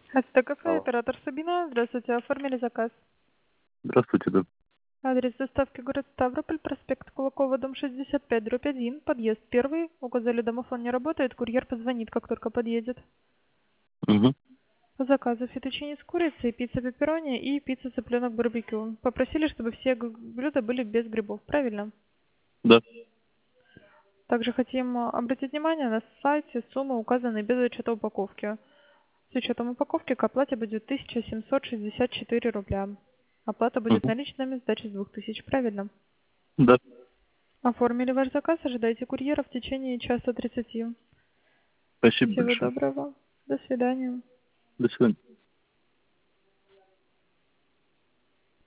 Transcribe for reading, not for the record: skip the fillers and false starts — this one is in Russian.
Это кафе, Алло. оператор Сабина. Здравствуйте, оформили заказ. Здравствуйте, да. Адрес доставки город Ставрополь, проспект Кулакова, дом 65, дробь 1, подъезд 1. Указали, домофон не работает, курьер позвонит, как только подъедет. Угу. По заказу фетучини с курицей, пицца пепперони и пицца цыпленок барбекю. Попросили, чтобы все блюда были без грибов, правильно? Да. Также хотим обратить внимание, на сайте суммы указаны без учета упаковки. С учетом упаковки к оплате будет 1764 рубля. Оплата будет Угу. наличными, сдача с 2000, правильно? Да. Оформили ваш заказ, ожидайте курьера в течение часа 30. Спасибо Всего большое. доброго. До свидания. До свидания.